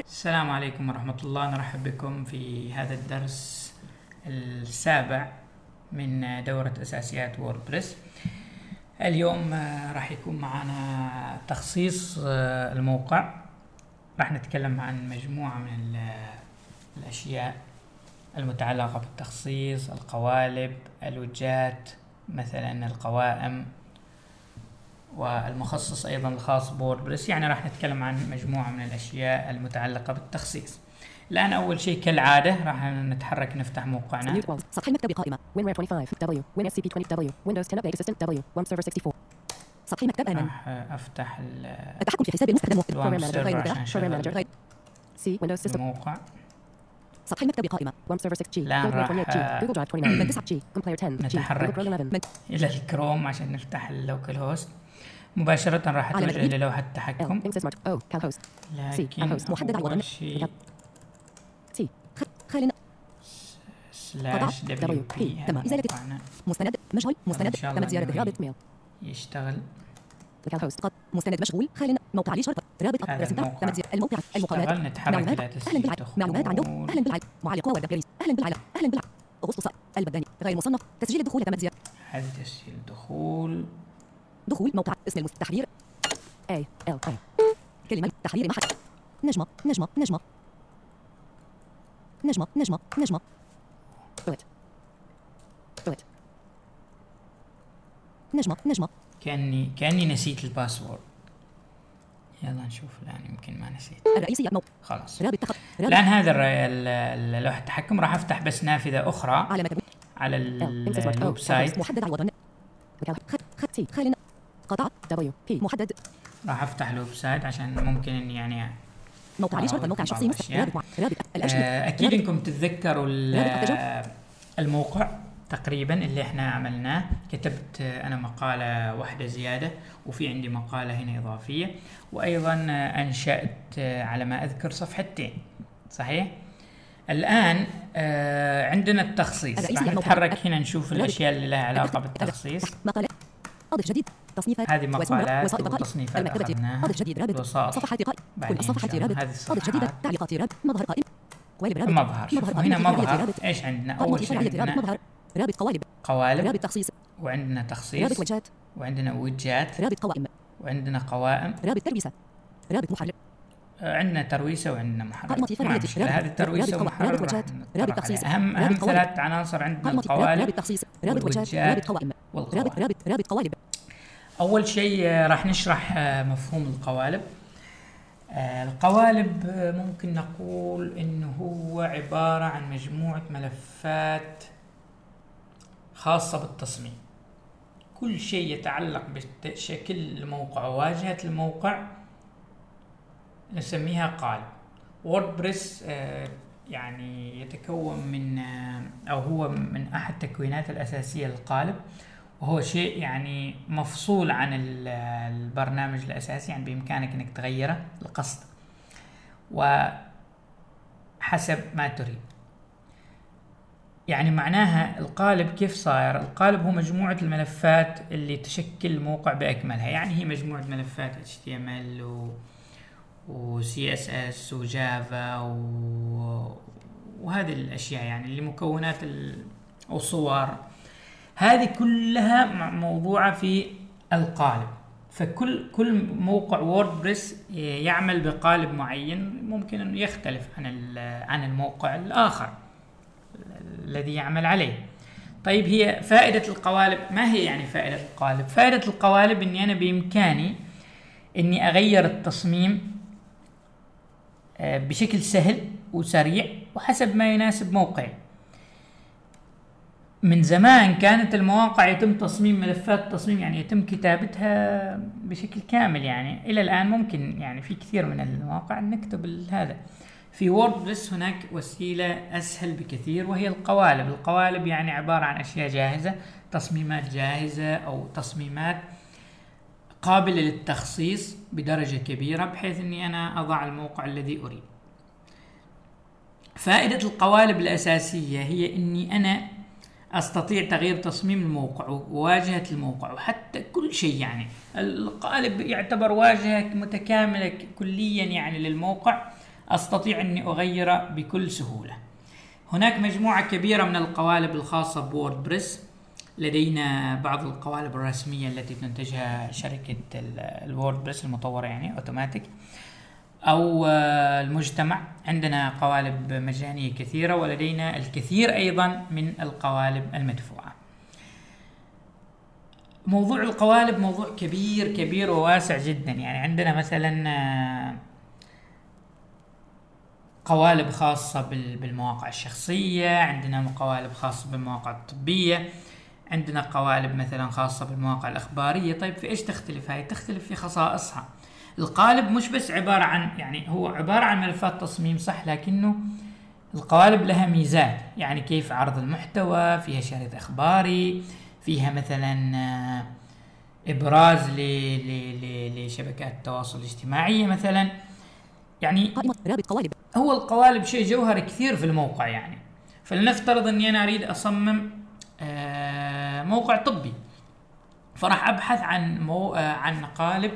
السلام عليكم ورحمة الله. نرحب بكم في هذا الدرس السابع من دورة أساسيات ووردبريس. اليوم راح يكون معنا تخصيص الموقع. راح نتكلم عن مجموعة من الأشياء المتعلقة بالتخصيص، القوالب، الوجات، مثلا القوائم، والمخصص أيضا الخاص بوردبريس. يعني راح نتكلم عن مجموعة من الأشياء المتعلقة بالتخصيص. الآن أول شيء كالعادة راح نتحرك نفتح موقعنا. سطح المكتب قائمة WinRAR 25 W WinSCP 20 W Windows 10 Update Assistant W Warm Server 64. سطح المكتب أمن. راح أفتح التحكم في حساب المستخدم الوام سيرفر عشان غير سي Windows System. الموقع. سطح المكتب قائمة Warm Server 6G الآن راح Google Drive 29 9G Compiler 10 G نتحرك Google 11 إلى الكروم عشان نفتح اللوكال هوست. مباشرة راح أتوجه للوحة التحكم. لكن أول شيء سلاش WP مستند مشغول مستند تم زيارة رابط ميل يشتغل. مستند مشغول خال موقع لي شرطة رابط تم زيارة الموقع المقابلات نتحرك إلى تسجيل معلومات عن دور أهلا بالعلم معلق والدبليس أهلا بالعلم أغسطس البداني غير مصنف تسجيل الدخول تم زيارة هذا تسجيل دخول موقع اسم التحرير كلمة تحرير محل نجمة نجمة كأني نسيت الباسورد. يلا نشوف الآن، يمكن ما نسيت. الرئيسية خلاص. الآن هذا لوحة التحكم. راح أفتح بس نافذة أخرى على الويب سايت. محدد عوضا قطع WP محدد. راح أفتح الويب سايت عشان ممكن إني يعني موقع شخصي أكيد إنكم تتذكروا الموقع تقريبا اللي إحنا عملناه. كتبت أنا مقالة واحدة زيادة، وفي عندي مقالة هنا إضافية، وأيضا أنشأت على ما أذكر صفحتين. صحيح؟ الآن عندنا التخصيص. راح نتحرك هنا نشوف الأشياء اللي لها علاقة بالتخصيص. أضف جديد تصنيفات. هذه مقالات وتصنيفات أخذناها. أضف جديد رابط صفحات قائمة. بعدين صفحة رابط. أضف جديد تعليقات رابط مظهر قائمة. مظهر. وهنا مظهر. إيش عندنا؟ أول شيء عندنا مظهر رابط قوالب رابط تخصيص، وعندنا تخصيص، رابط وجهات، وعندنا وجات، رابط قوائم، وعندنا قوائم، رابط ترويسة، رابط محرر. عندنا ترويسة وعندنا محرر. قائمة فرعية. هذه الترويسة ومحرر. رابط وجهات، رابط تخصيص. أهم ثلاث عناصر عندنا القوالب، رابط تخصيص، رابط وجهات، رابط قوائم، رابط قوالب. أول شيء راح نشرح مفهوم القوالب. القوالب ممكن نقول إنه هو عبارة عن مجموعة ملفات خاصة بالتصميم. كل شيء يتعلق بشكل الموقع وواجهة الموقع نسميها قالب. ووردبريس يعني يتكون من أو هو من أحد التكوينات الأساسية للقالب، وهو شيء يعني مفصول عن البرنامج الأساسي. يعني بإمكانك أنك تغيره القصد وحسب ما تريد. يعني معناها القالب كيف صاير؟ القالب هو مجموعة الملفات اللي تشكل الموقع بأكملها. يعني هي مجموعة ملفات HTML و CSS وجافا وهذه الأشياء، يعني اللي مكونات وصور، هذه كلها موضوعة في القالب. فكل موقع ووردبريس يعمل بقالب معين، ممكن أن يختلف عن الموقع الآخر الذي يعمل عليه. طيب، هي فائدة القوالب ما هي؟ يعني فائدة القوالب، فائدة القوالب إني أنا بإمكاني إني أغير التصميم بشكل سهل وسريع وحسب ما يناسب موقعي. من زمان كانت المواقع يتم تصميم ملفات تصميم، يعني يتم كتابتها بشكل كامل. يعني إلى الآن ممكن يعني في كثير من المواقع نكتب هذا. في ووردبريس هناك وسيلة أسهل بكثير، وهي القوالب. القوالب يعني عبارة عن أشياء جاهزة، تصميمات جاهزة أو تصميمات قابلة للتخصيص بدرجة كبيرة، بحيث أني أنا أضع الموقع الذي أريد. فائدة القوالب الأساسية هي أني أنا أستطيع تغيير تصميم الموقع وواجهة الموقع وحتى كل شيء. يعني القالب يعتبر واجهة متكاملة كليا يعني للموقع. أستطيع أني أغيره بكل سهولة. هناك مجموعة كبيرة من القوالب الخاصة بووردبريس. لدينا بعض القوالب الرسمية التي تنتجها شركة الووردبريس المطورة يعني أوتوماتيك أو المجتمع. عندنا قوالب مجانية كثيرة، ولدينا الكثير أيضا من القوالب المدفوعة. موضوع القوالب موضوع كبير وواسع جدا. يعني عندنا مثلا قوالب خاصة بالمواقع الشخصية، عندنا قوالب خاصة بالمواقع الطبية، عندنا قوالب مثلا خاصة بالمواقع الأخبارية. طيب في إيش تختلف؟ هاي تختلف في خصائصها. القالب مش بس عبارة عن، يعني هو عبارة عن ملفات تصميم صح، لكنه القوالب لها ميزات. يعني كيف عرض المحتوى، فيها شريط إخباري، فيها مثلا إبراز لشبكات التواصل الاجتماعية مثلا. يعني قائمة رابط قوالب. هو القوالب شيء جوهري كثير في الموقع. يعني فلنفترض أني أنا أريد أصمم موقع طبي، فراح أبحث عن قالب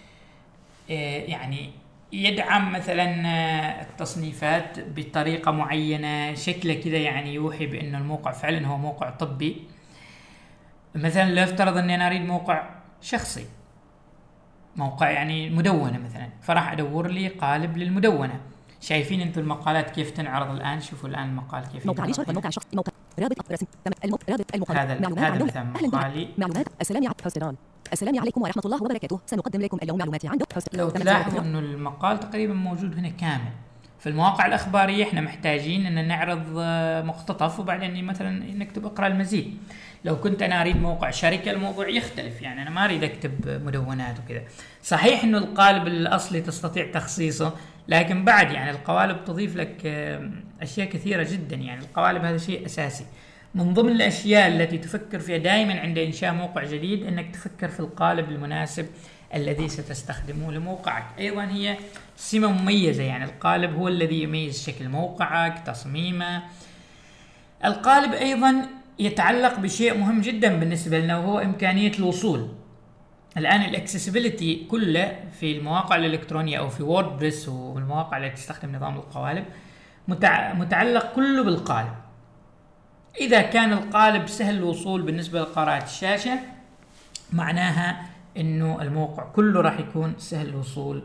يعني يدعم مثلا التصنيفات بطريقة معينة، شكله كذا يعني يوحي بأنه الموقع فعلا هو موقع طبي. مثلا لو افترض أني أنا أريد موقع شخصي، موقع يعني مدونة مثلا، فراح أدور لي قالب للمدونة. شايفين انتم المقالات كيف تنعرض الآن؟ شوفوا الآن المقال كيف موقع لي شرط، موقع شخص، موقع رابط رسم، رابط المقال. هذا مثلا مقالي. معلومات. السلام عليكم ورحمة الله وبركاته. سنقدم لكم اليوم معلومات عن لو تلاحظوا انه المقال تقريبا موجود هنا كامل. في المواقع الأخبارية احنا محتاجين ان نعرض مقتطف وبعدين مثلا نكتب اقرأ المزيد. لو كنت انا اريد موقع شركة الموضوع يختلف، يعني انا ما اريد اكتب مدونات وكذا. صحيح انه القالب الاصلي تستطيع تخصيصه، لكن بعد يعني القوالب تضيف لك اشياء كثيرة جدا. يعني القوالب هذا شيء اساسي. من ضمن الاشياء التي تفكر فيها دائما عند انشاء موقع جديد انك تفكر في القالب المناسب الذي ستستخدمه لموقعك. ايضا هي سمة مميزة، يعني القالب هو الذي يميز شكل موقعك، تصميمه. القالب ايضا يتعلق بشيء مهم جدا بالنسبة لنا، وهو امكانية الوصول. الان الاكسسبيليتي كله في المواقع الالكترونية او في ووردبريس والمواقع التي تستخدم نظام القوالب متعلق كله بالقالب. إذا كان القالب سهل الوصول بالنسبة لقراءة الشاشة، معناها إنه الموقع كله راح يكون سهل الوصول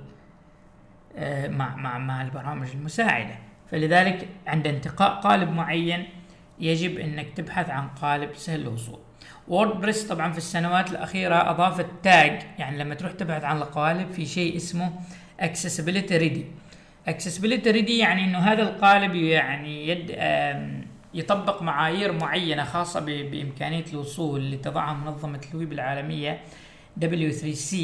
مع البرامج المساعدة. فلذلك عند انتقاء قالب معين يجب إنك تبحث عن قالب سهل الوصول. ووردبريس طبعا في السنوات الأخيرة أضافت تاج، يعني لما تروح تبحث عن القوالب في شيء اسمه Accessibility Ready. Accessibility Ready يعني إنه هذا القالب يعني يطبق معايير معينة خاصة بإمكانية الوصول اللي تضعها منظمة الويب العالمية W3C.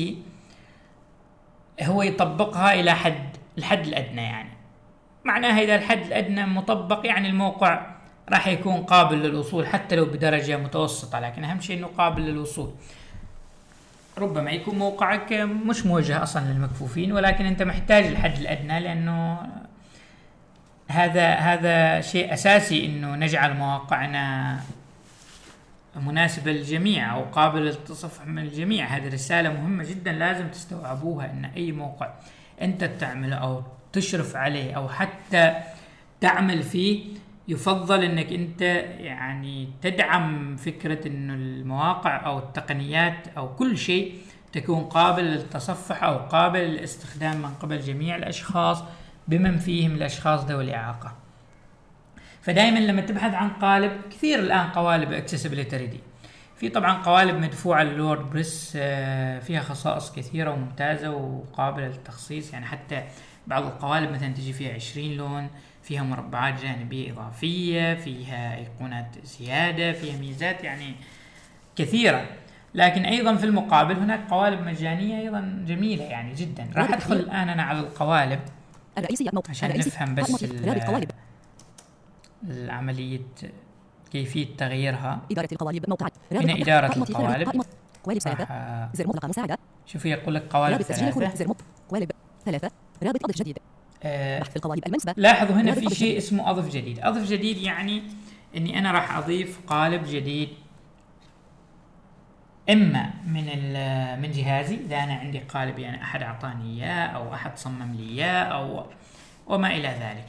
هو يطبقها إلى الحد الأدنى. يعني معناها إذا الحد الأدنى مطبق يعني الموقع راح يكون قابل للوصول حتى لو بدرجة متوسطة، لكن أهم شيء إنه قابل للوصول. ربما يكون موقعك مش موجه أصلا للمكفوفين، ولكن أنت محتاج الحد الأدنى، لأنه هذا شيء أساسي إنه نجعل مواقعنا مناسبة للجميع أو قابل للتصفح من الجميع. هذه رسالة مهمة جدا لازم تستوعبوها، إن أي موقع أنت تعمله أو تشرف عليه أو حتى تعمل فيه، يفضل إنك أنت يعني تدعم فكرة إنه المواقع أو التقنيات أو كل شيء تكون قابل للتصفح أو قابل للاستخدام من قبل جميع الأشخاص بمن فيهم الأشخاص ذوي الإعاقة. فدائما لما تبحث عن قالب، كثير الآن قوالب Accessibility Ready. في طبعا قوالب مدفوعة للوردبريس فيها خصائص كثيرة وممتازة وقابلة للتخصيص. يعني حتى بعض القوالب مثلا تجي فيها 20 لون، فيها مربعات جانبية إضافية، فيها أيقونات زيادة، فيها ميزات يعني كثيرة. لكن أيضا في المقابل هناك قوالب مجانية أيضا جميلة يعني جدا. راح أدخل الآن أنا على القوالب عشان نفهم بس العملية كيفية تغييرها. إدارة القوالب موقع. هنا إدارة القوالب. قوالب 3 زر مطلقة مساعدة. شوفوا يقول لك قوالب 3 زر قوالب 3 رابط أضف جديد. بحث القوالب المنسبة. لاحظوا هنا في شيء اسمه أضف جديد. أضف جديد يعني إني أنا راح أضيف قالب جديد، إما من جهازي إذا أنا عندي قالب يعني أحد أعطاني إياه أو أحد صمم لي إياه وما إلى ذلك.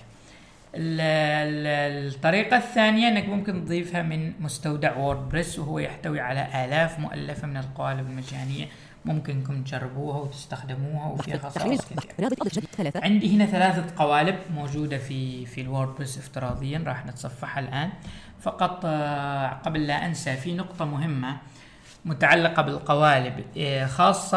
الطريقة الثانية أنك ممكن تضيفها من مستودع ووردبريس، وهو يحتوي على آلاف مؤلفة من القوالب المجانية، ممكنكم تجربوها وتستخدموها وفيها خصائص كثيرة. عندي هنا 3 قوالب موجودة في الووردبريس افتراضيا، راح نتصفحها الآن. فقط قبل لا أنسى، في نقطة مهمة متعلقة بالقوالب، خاصة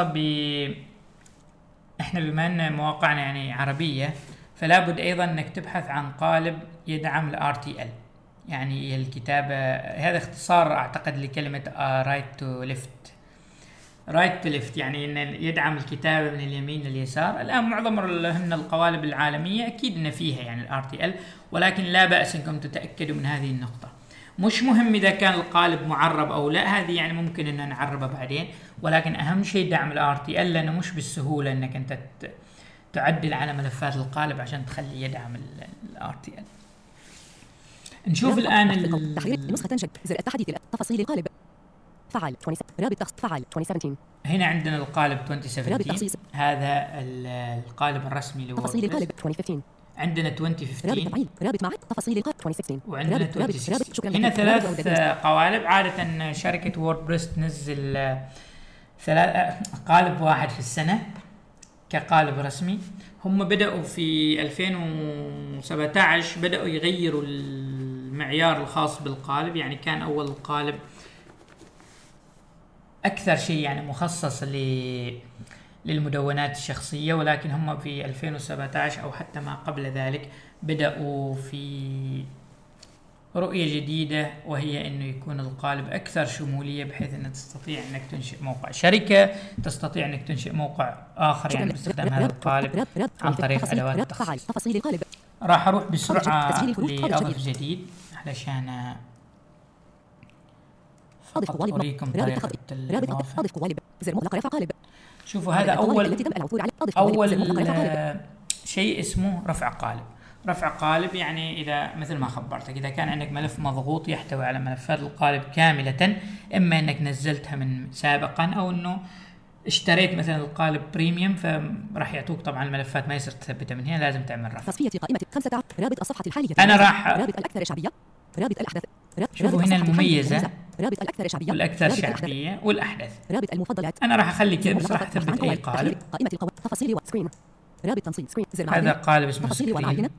احنا بما أن مواقعنا يعني عربية، فلا بد أيضا أنك تبحث عن قالب يدعم ال RTL، يعني الكتابة. هذا اختصار أعتقد لكلمة right to left، يعني أن يدعم الكتابة من اليمين لليسار. الآن معظم القوالب العالمية أكيد أن فيها يعني ال RTL، ولكن لا بأس أنكم تتأكدوا من هذه النقطة. مش مهم إذا كان القالب معرب أو لا، هذه يعني ممكن أن نعربه بعدين، ولكن أهم شيء دعم ال RTL، لأنه مش بالسهولة أنك أنت تعدل على ملفات القالب عشان تخلي يدعم ال RTL. نشوف الآن تحرير نسخة تنشئ زر التحديث تفاصيل القالب فعال رابط تخصيص فعال 2017. هنا عندنا القالب 2017، هذا القالب الرسمي لووردبريس. تفاصيل القالب 2015. عندنا 2015 رابط معك تفاصيل القالب 2016، وعندنا 2016. هنا 3 قوالب. عادة شركة ووردبريس تنزل 3 قالب واحد في السنة كقالب رسمي. هم بدأوا في 2017 بدأوا يغيروا المعيار الخاص بالقالب، يعني كان أول القالب أكثر شيء يعني مخصص للمدونات الشخصية، ولكن هم في 2017 أو حتى ما قبل ذلك بدأوا في رؤية جديدة، وهي أنه يكون القالب أكثر شمولية، بحيث أنك تستطيع أنك تنشئ موقع شركة، تستطيع أنك تنشئ موقع آخر يعني باستخدام هذا القالب عن طريق أدوات التخصيص. راح أروح بسرعة لأضف جديد علشان أريكم طريقة الإضافة. شوفوا هذا أول شيء اسمه رفع قالب. رفع قالب يعني إذا مثل ما خبرتك، إذا كان عندك ملف مضغوط يحتوي على ملفات القالب كاملة، إما أنك نزلتها من سابقا أو أنه اشتريت مثلا القالب بريميوم، فراح يعطوك طبعا الملفات ما يصير تثبتها من هنا، لازم تعمل رفع. تصفية قائمة 5 رابط الصفحة الحالية. أنا راح رابط الأكثر شعبية، رابط الأحدث. شوفوا هنا المميزة، رابط الأكثر شعبية والأكثر شعبية والأحدث. رابط المفضلات. أنا راح أخلي كذا بس، راح أثبت أي قالب. قائمة تفاصيل سكرين. رابط تنصيب سكرين. هذا قالب اسمه سكرين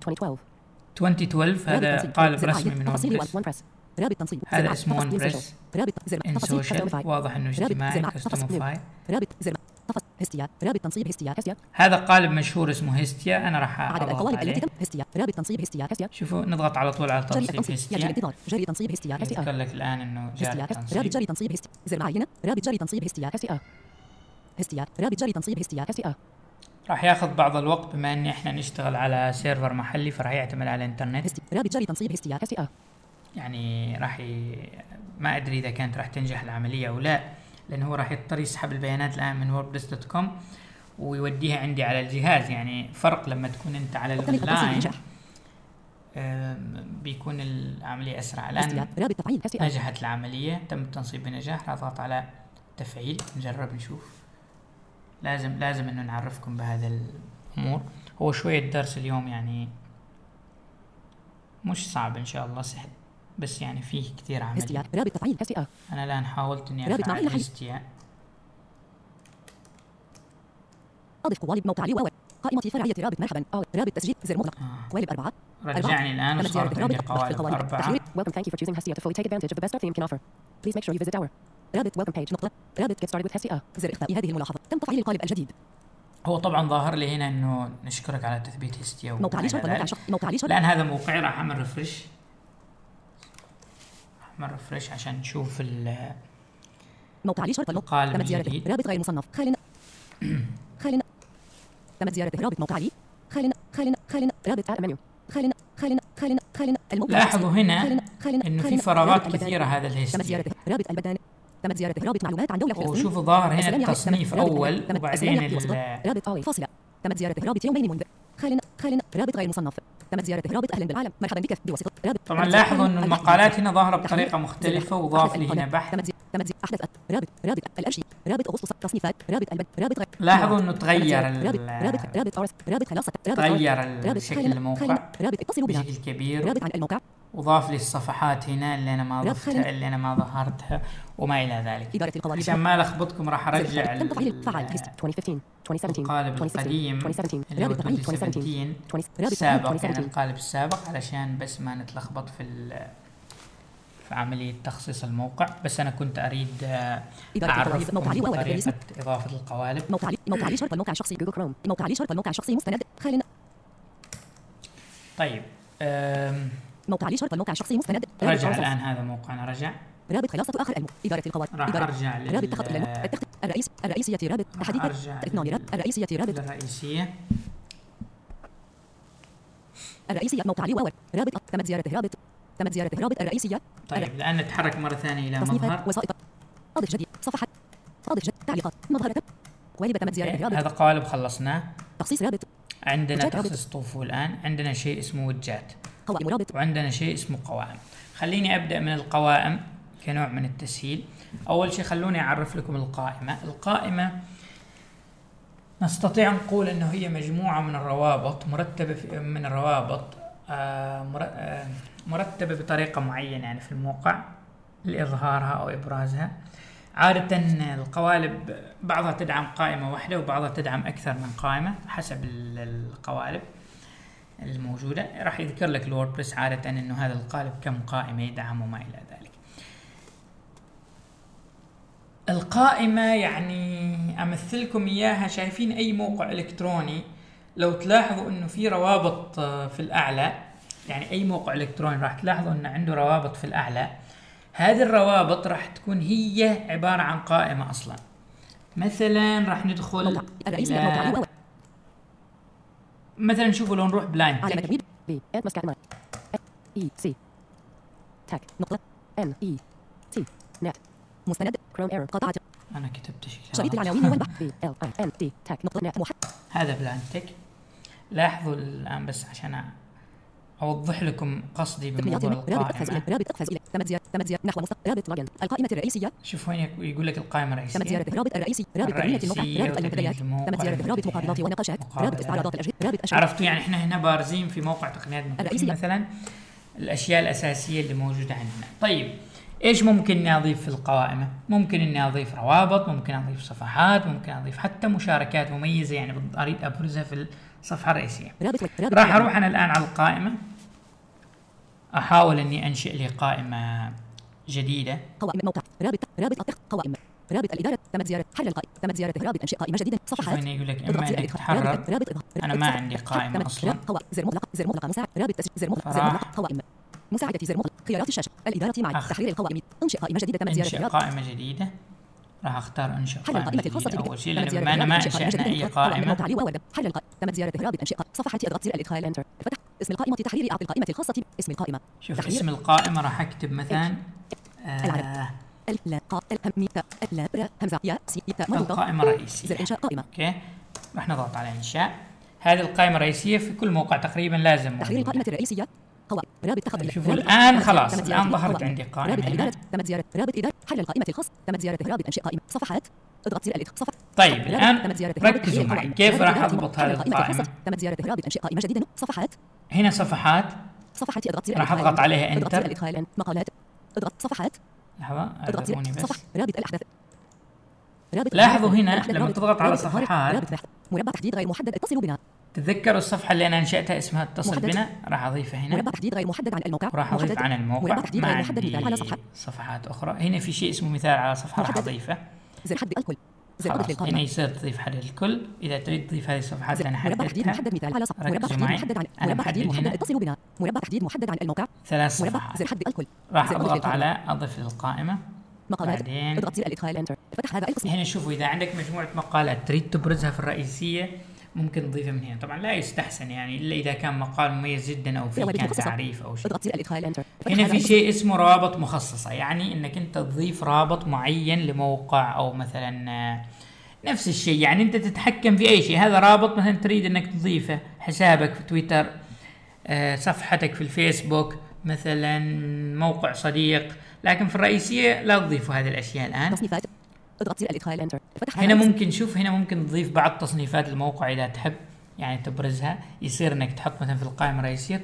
2012. هذا قالب رسمي من ووردبريس. رابط تنصيب. هذا اسمه ووردبريس إن سوشيال، واضح إنه اجتماعي كاستمفاي. رابط هستيا. رابط تنصيب هستيا. هذا قالب مشهور اسمه هستيا، أنا راح عدد القوالب التي تم هستيا. رابط تنصيب هستيا. شوفوا نضغط على طول على تنصيب هستيا. جري تنصيب هستيا. يذكر لك الآن إنه جاري تنصيب. رابط جري تنصيب هستيا. زر معينة. رابط جري تنصيب هستيا. هستيا. رابط جري تنصيب هستيا. راح ياخذ بعض الوقت بما اني احنا نشتغل على سيرفر محلي، فراح يعتمد على الانترنت. رابط جري تنصيب هستيا. يعني ما ادري اذا كانت راح تنجح العمليه او لا، لانه هو راح يضطر يسحب البيانات الان من wordpress.com ويوديها عندي على الجهاز. يعني فرق لما تكون انت على الاونلاين بيكون العمليه اسرع. الان نجحت العمليه، تم التنصيب بنجاح. راح اضغط على تفعيل، نجرب نشوف. لازم انه نعرفكم بهذا الامور. هو شوية درس اليوم يعني مش صعب ان شاء الله، سهل، بس يعني فيه كثير عملية. رابط تفعيل هستيا. انا الان حاولت اني افعل هستيا. اضف قوالب موقع لي قائمة فرعية رابط مرحبا. رابط تسجيل زر مطلق. قوالب 4. رجعني الان وصارت عندي قوالب 4. Welcome, thank you for choosing Hestia to fully take advantage of the best our theme can offer. Please make sure you visit our رابط welcome page نقطة. رابط get started with Hestia. زر إخفاء هذه الملاحظة. تم تفعيل القالب الجديد. هو طبعا ظاهر لي هنا انه نشكرك على تثبيت هستيا. موقع لي الان هذا موقعي، راح اعمل ريفرش عشان نشوف موقع لي شرط القالب الجديد. رابط غير مصنف. خالنا تمت زيارته. رابط موقع لي خالنا رابط على المنيو. خالنا الموقع. لاحظوا هنا انه في فراغات كثيرة هذا الهستيا. رابط البدانة. تمت زيارته. رابط معلومات عن دولة فلسطين. وشوفوا ظاهر هنا التصنيف أول وبعدين رابط فاصلة. تمت زيارته. رابط يومين منذ. خالنا رابط غير مصنف. تمت زيارته. رابط أهلا بالعالم مرحبا بك بواسطة رابط. طبعا لاحظوا أن المقالات هنا ظاهرة بطريقة مختلفة، وضاف لي هنا بحث. أحدث رابط الأرشي رابط أغسطس تصنيفات رابط البد رابط لاحظوا انه تغير رابط خلاصة تغير شكل الموقع رابط اتصلوا بنا بشكل كبير، رابط عن الموقع وضاف لي الصفحات هنا اللي انا ما ضفتها، اللي انا ما ظهرتها وما الى ذلك. إدارة القوالب عشان ما لخبطكم راح ارجع تم تفعيل فعل 2015 2017 القالب القديم 2017 اللي هو رابط تفعيل 2017 رابط السابق، يعني 2017 القالب السابق، علشان بس ما نتلخبط في عملية تخصيص الموقع. بس أنا كنت أريد أعرفكم طريقة إضافة القوالب. موقع لي شرط الموقع الشخصي جوجل كروم. موقع لي شرط الموقع الشخصي مستند خالنا. طيب موقع لي شرط الموقع الشخصي مستند. رجع الآن هذا موقعنا رجع. رابط خلاصة آخر إدارة القوالب. راح أرجع رابط تخط الرئيسية رابط تحديث الرئيسية رابط الرئيسية موقع لي واور رابط تمت زيارته رابط الرئيسية. طيب الآن نتحرك مرة ثانية إلى مظهر وسائط أضف جديد صفحة أضف جديد تعليقات مظهر قوالب تمت زيارته رابط. هذا قالب خلصناه. تخصيص رابط عندنا تخصيص طوفو. الآن عندنا شيء اسمه وجات قوائم رابط، وعندنا شيء اسمه قوائم. خليني أبدأ من القوائم كنوع من التسهيل. أول شيء خلوني أعرف لكم القائمة نستطيع نقول أنه هي مجموعة من الروابط مرتبة من الروابط مرتبة بطريقة معينة يعني في الموقع لإظهارها أو إبرازها. عادة القوالب بعضها تدعم قائمة واحدة وبعضها تدعم أكثر من قائمة حسب القوالب الموجودة. راح يذكر لك الووردبريس عادة أنه هذا القالب كم قائمة يدعم وما إلى ذلك. القائمة يعني أمثلكم إياها، شايفين أي موقع إلكتروني لو تلاحظوا أنه في روابط في الأعلى، يعني أي موقع إلكتروني راح تلاحظوا أنه عنده روابط في الأعلى. هذه الروابط راح تكون هي عبارة عن قائمة أصلا. مثلا راح ندخل مثلا شوفوا لو نروح بلايند مستند كروم ايرور قطعة. أنا كتبت شريط العناوين والبحث LIND تاك نقطة نت هذا بلايند. لاحظوا الآن بس عشان أوضح لكم قصدي بموضوع القائمة. رابط أقفز إلى تمت زيارة نحو رابط لوجن القائمة الرئيسية. شوف وين يقول لك القائمة الرئيسية. تمت زيارة رابط الرئيسي رابط تنمية الموقع رابط المنتديات. تمت زيارة رابط مقابلات ونقاشات رابط استعراضات الأجهزة رابط أشياء. عرفتوا يعني إحنا هنا بارزين في موقع تقنيات الرئيسية مثلا الأشياء الأساسية اللي موجودة عندنا. طيب إيش ممكن إني أضيف في القوائم؟ ممكن إني أضيف روابط، ممكن أضيف صفحات، ممكن أضيف حتى مشاركات مميزة يعني أريد أبرزها في الصفحة الرئيسية. راح أروح أنا الآن على القائمة، أحاول إني أنشئ لي قائمة جديدة. قوائم موقع رابط قوائم رابط الإدارة تمت زيارة حل القائمة تمت زيارة رابط أنشئ قائمة جديدة صفحات. شوف يقول لك إما إنك تحرر. أنا ما عندي قائمة أصلا. زر مطلقة مساعد رابط زر مطلقة قوائم مساعدة زر مطلق خيارات الشاشة الإدارة معي تحرير القوائم أنشئ قائمة جديدة تمت زيارة أنشئ قائمة جديدة. راح أختار أنشئ قائمة جديدة أول شيء لأن أنا ما أنشأنا أي قائمة. حل القائمة تمت زيارة رابط أنشئ صفحة اضغط زر الإدخال إنتر فتح اسم القائمة تحرير أعطي القائمة الخاصة اسم القائمة. شوف اسم القائمة راح أكتب مثلا القائمة الرئيسية. زر إنشاء قائمة. أوكي راح نضغط على إنشاء. هذه القائمة الرئيسية في كل موقع تقريبا لازم تحرير القائمة الرئيسية رابط تخط. شوفوا الآن خلاص الآن ظهرت عندي قائمة هنا. تمت زيارة رابط إدارة حل القائمة الخاص تمت زيارة رابط أنشئ قائمة صفحات اضغط زر الإدخال صفحة. طيب الآن ركزوا معي كيف راح أضبط هذه القائمة. تمت زيارة رابط أنشئ قائمة جديدة صفحات. هنا صفحات اضغط زر راح أضغط عليها إنتر. مقالات اضغط صفحات. لحظة أعذروني بس. رابط الأحداث. لاحظوا هنا لما تضغط على صفحات مربع تحديد غير محدد اتصلوا بنا. تتذكروا الصفحة اللي أنا أنشأتها اسمها اتصل بنا. راح أضيفها هنا. مربع تحديد غير محدد عن الموقع. راح أضيف عن الموقع. ما عندي على صفحات أخرى. هنا في شيء اسمه مثال على صفحة راح أضيفه. زر حد الكل. خلاص هنا يصير تضيف حد الكل. إذا تريد تضيف هذه الصفحات اللي أنا حددتها. محدد مثال على صفحة. مربع تحديد محدد عن أنا محدد هنا. اتصلوا بنا. مربع تحديد محدد عن الموقع. 3 صفحات. زر حد الكل. راح أضغط على أضف للقائمة. مقالات بعدين اضغط زر الإدخال إنتر فتح هذا القسم. هنا شوفوا إذا عندك مجموعة مقالات تريد تبرزها في الرئيسية ممكن تضيفها من هنا. طبعا لا يستحسن يعني إلا إذا كان مقال مميز جدا أو فيه كان تعريف أو شيء. اضغط زر الإدخال إنتر. هنا في شيء اسمه روابط مخصصة، يعني إنك أنت تضيف رابط معين لموقع أو مثلا نفس الشيء، يعني أنت تتحكم في أي شيء. هذا رابط مثلا تريد إنك تضيفه حسابك في تويتر، صفحتك في الفيسبوك، مثلا موقع صديق، لكن في الرئيسية لا تضيفوا هذه الأشياء الآن. تصنيفات. اضغط زر الإدخال انتر. فتح هنا ممكن شوف، هنا ممكن تضيف بعض تصنيفات الموقع إذا تحب، يعني تبرزها. يصير انك تحط مثلا في القائمة الرئيسية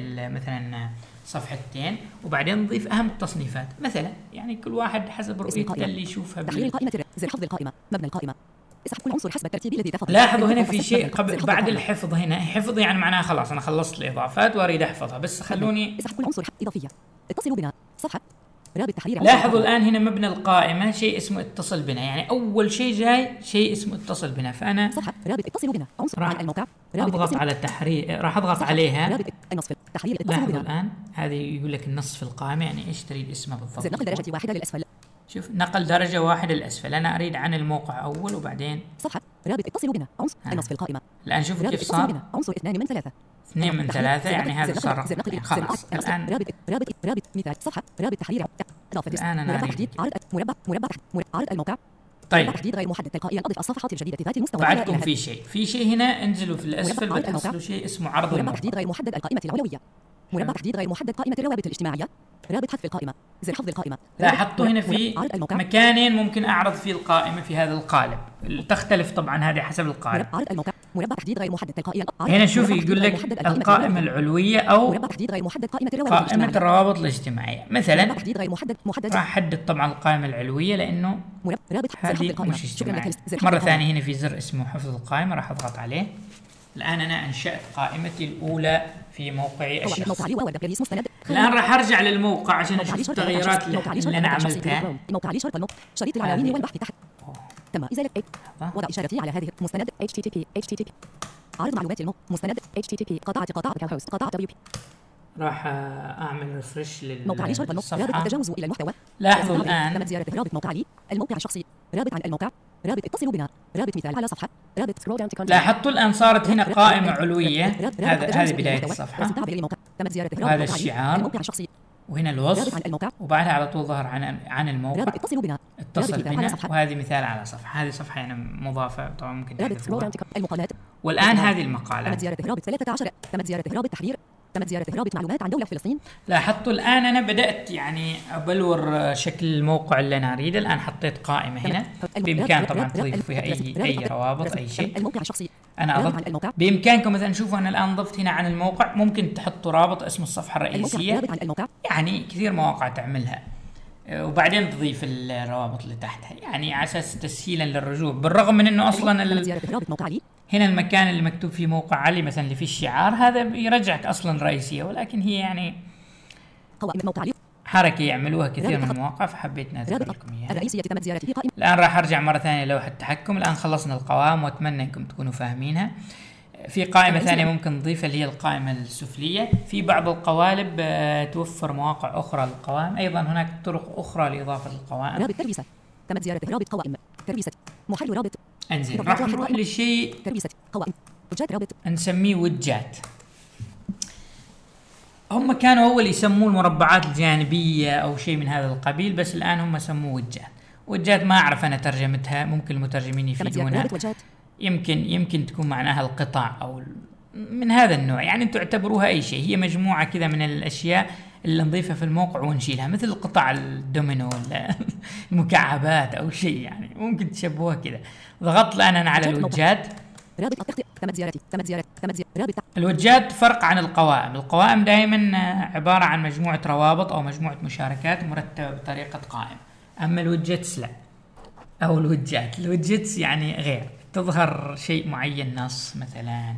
مثلا صفحتين، وبعدين نضيف اهم التصنيفات مثلا، يعني كل واحد حسب رؤيته اللي يشوفها. تحرير القائمة زر حفظ القائمة. مبنى القائمة. اسحب كل عنصر حسب الترتيب الذي تفضل. لاحظوا هنا في شيء قبل بعد الحفظ. هنا حفظ يعني معناها خلاص انا خلصت الاضافات واريد احفظها، بس خلوني اسحب كل عنصر اضافية. اتصلوا بنا. صفحة. رابط تحرير. لاحظوا الان هنا مبنى القائمة شيء اسمه اتصل بنا، يعني اول شيء جاي شيء اسمه اتصل بنا. فانا صفحة رابط اتصلوا بنا عنصر عن الموقع. اضغط على التحرير، راح اضغط عليها. رابط النصف تحرير اتصلوا لاحظوا بنا. الان هذه يقول لك النص في القائمة، يعني ايش تريد اسمه بالضبط؟ زر نقل درجة واحدة للأسفل. شوف نقل درجة واحدة للأسفل، أنا أريد عن الموقع أول وبعدين صفحة رابط اتصلوا بنا عنصر النصف القائمة. الآن شوف رابط كيف اتصلوا صار بنا عنصر 2 من 3. 2 من 3، يعني هذا صار رقم خلاص. الآن رابط مثال صفحة رابط تحرير إضافة الآن أنا مربع أريد تحديد مربع عرض الموقع. طيب تحديد غير محدد تلقائيا. أضف الصفحات الجديدة ذات المستوى. بعدكم في شيء هنا، انزلوا في الأسفل بتحصلوا شيء اسمه عرض مربع الموقع. تحديد غير محدد القائمة الأولوية. مربع تحديد غير محدد قائمة الروابط الاجتماعية. رابط حذف القائمة. زر حفظ القائمة. لاحظتوا هنا في مكانين ممكن أعرض فيه القائمة في هذا القالب، تختلف طبعا هذه حسب القالب. عرض الموقع. مربع تحديد غير محدد تلقائيا. هنا شوفي يقول لك القائمة العلوية أو مربع تحديد غير محدد قائمة الروابط قائمة الاجتماعية. الروابط الاجتماعية مثلا. مربع تحديد غير محدد راح أحدد طبعا القائمة العلوية لأنه رابط هذه مش اجتماعية. مرة ثانية هنا في زر اسمه حفظ القائمة، راح أضغط عليه. الآن أنا أنشأت قائمتي الأولى في موقعي الشخصي. الآن راح أرجع للموقع عشان أشوف التغييرات اللي أنا عملتها. موقع لي شرط شريط العناوين والبحث تحت. تم إزالة وضع إشارتي على هذه مستند HTTP عرض معلومات مستند HTTP قطعة host قطعة WP. راح أعمل ريفرش موقع لي شرط رابط التجاوز إلى المحتوى. لاحظوا الآن تم زيارة رابط موقع لي الموقع الشخصي. رابط عن الموقع. رابط اتصلوا بنا. رابط مثال على صفحة. رابط سكرول داون. لاحظتوا الآن صارت هنا قائمة علوية. هذه بداية الصفحة، وهذا الشعار، الموقع الشخصي، وهنا الوصف، وبعدها على طول ظهر عن الموقع. رابط اتصلوا بنا. اتصل بنا، وهذه مثال على صفحة. هذه صفحة يعني مضافة طبعا ممكن تحذفوها. المقالات. والآن هذه المقالات. تمت زيارة رابط 13. تمت زيارة رابط تحرير. تمت زيارة رابط معلومات عن دولة فلسطين. لاحظتوا الآن أنا بدأت يعني أبلور شكل الموقع اللي أنا أريده. الآن حطيت قائمة هنا، بإمكان طبعا تضيف فيها أي روابط أي شيء. الموقع الشخصي. أنا أضفت بإمكانكم مثلا شوفوا أنا الآن ضفت هنا عن الموقع، ممكن تحطوا رابط اسم الصفحة الرئيسية، يعني كثير مواقع تعملها، وبعدين تضيف الروابط اللي تحتها، يعني على أساس تسهيلا للرجوع. بالرغم من إنه أصلا هنا المكان اللي مكتوب فيه موقع علي مثلا اللي فيه الشعار هذا يرجعك أصلا رئيسية، ولكن هي يعني حركة يعملوها كثير من المواقع، فحبيت نذكر لكم إياها. الآن راح أرجع مرة ثانية لوحة التحكم. الآن خلصنا القوائم وأتمنى أنكم تكونوا فاهمينها. في قائمة ثانية ممكن نضيفها اللي هي القائمة السفلية. في بعض القوالب توفر مواقع أخرى للقوائم، أيضا هناك طرق أخرى لإضافة القوائم. رابط تربيسة. تمت زيارة رابط قوائم. تربيسة. محل رابط. انزين راح نروح لشيء تربيسة قوائم. وجات رابط. نسميه وجات. هم كانوا أول يسموه المربعات الجانبية أو شيء من هذا القبيل، بس الآن هم سموه وجات. وجات ما أعرف أنا ترجمتها، ممكن المترجمين يفيدونا. يمكن تكون معناها القطع أو من هذا النوع، يعني أنتم اعتبروها أي شيء. هي مجموعة كذا من الأشياء اللي نضيفها في الموقع ونشيلها، مثل قطع الدومينو ولا المكعبات أو شيء، يعني ممكن تشبهوها كذا. ضغطت الآن أنا على الوجات. الوجات فرق عن القوائم. القوائم دائما عبارة عن مجموعة روابط أو مجموعة مشاركات مرتبة بطريقة قائم، أما الوجتس لا، أو الوجتس يعني غير، تظهر شيء معين، نص مثلا،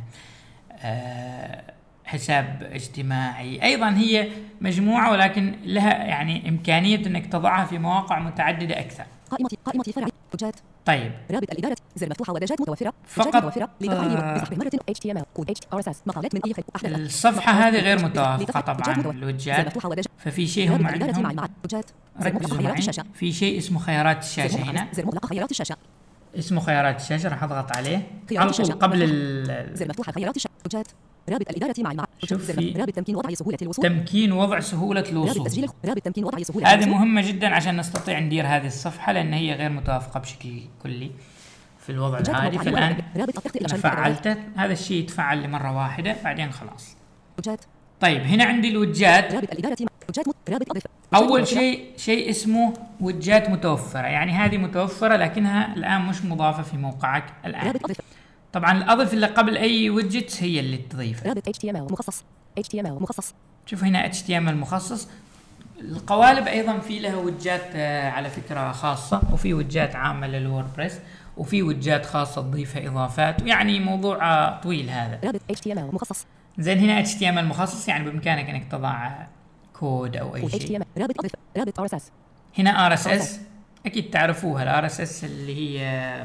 حساب اجتماعي. أيضا هي مجموعة ولكن لها يعني إمكانية أنك تضعها في مواقع متعددة أكثر. قائمة فرع وجات. طيب رابط الإدارة زر مفتوحة ودجات متوفرة فقط متوفرة بسحب مرة HTML كود RSS مقالات من أي الصفحة هذه غير متوافقة طبعا الوجات، ففي شيء هم عندهم ركزوا معي، في شيء اسمه خيارات الشاشة. هنا زر مطلق خيارات الشاشة، اسمه خيارات الشاشة، راح أضغط عليه على طول قبل زر مفتوحة خيارات الشاشة وجات. رابط الإدارة مع رابط تمكين وضع سهولة الوصول. تمكين وضع سهولة الوصول. رابط تمكين وضع سهولة هذه مهمة جدا عشان نستطيع ندير هذه الصفحة، لأن هي غير متوافقة بشكل كلي في الوضع العادي. فالآن أنا فعلته، هذا الشيء يتفعل لمرة واحدة بعدين خلاص. وجات طيب هنا عندي الوجات. رابط الإدارة وجات رابط أضف. أول شيء اسمه وجات متوفرة، يعني هذه متوفرة لكنها الآن مش مضافة في موقعك الآن. رابط أضف. طبعا الأضف اللي قبل أي ويدجت هي اللي تضيف. رابط HTML مخصص. HTML مخصص. شوف هنا HTML مخصص. القوالب أيضا في لها وجات على فكرة خاصة، وفي وجات عامة للووردبريس، وفي وجات خاصة تضيفها إضافات، يعني موضوع طويل هذا. رابط HTML مخصص. زين هنا HTML مخصص، يعني بإمكانك أنك تضع كود أو أي شيء. HTML رابط أضف. رابط RSS. هنا RSS أكيد تعرفوها. ال RSS اللي هي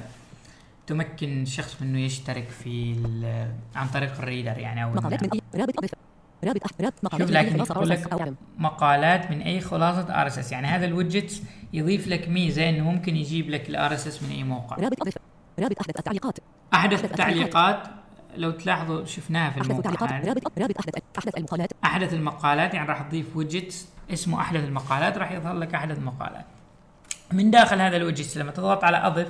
تمكن الشخص من انه يشترك في عن طريق الريدر يعني او مقالات من رابط اضف. رابط مقالات لكن يقول لك مقالات من اي خلاصة RSS، يعني هذا الويدجت يضيف لك ميزة انه ممكن يجيب لك ال RSS من اي موقع. رابط اضف. رابط احدث التعليقات. احدث التعليقات لو تلاحظوا شفناها في الموقع هذا. رابط احدث المقالات. احدث المقالات يعني راح تضيف ويدجت اسمه احدث المقالات، راح يظهر لك احدث المقالات من داخل هذا الويدجت. لما تضغط على اضف